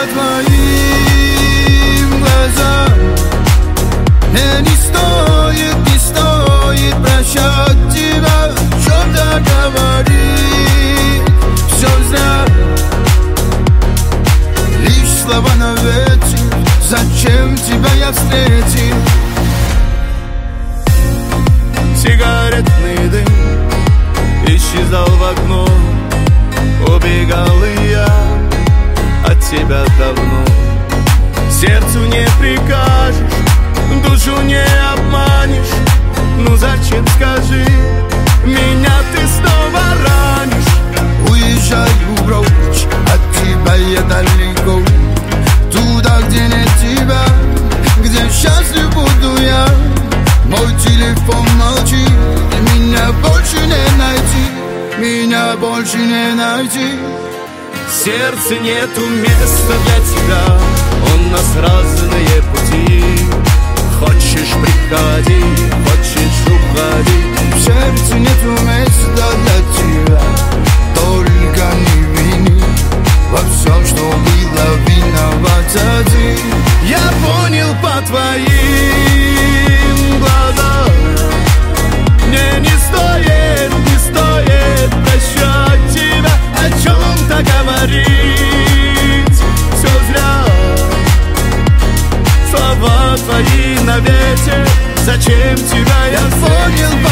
твоим глазам. Мне не стоит прощать тебя, о чем-то говорить, все зря. Лишь слова на ветер, зачем тебя я встретил? Сигаретный дым исчезал в окно, убегал и я от тебя давно. Сердцу не прикажешь, душу не обманешь. Ну зачем, скажи, меня ты снова ранишь? Уезжаю прочь, от тебя я далеко, туда, где нет тебя, где счастлив буду я. Мой телефон молчит, меня больше не найти, меня больше не найти. В сердце нету места для тебя, у нас разные пути. Хочешь — приходи, хочешь — уходи. В сердце нету места для тебя, только не вини. Во всем, что было, виноват один. Я понял по твоим глазам, мне не стоит прощать тебя, о чем-то говорить, все зря. Слова твои на ветер, зачем тебя я понял?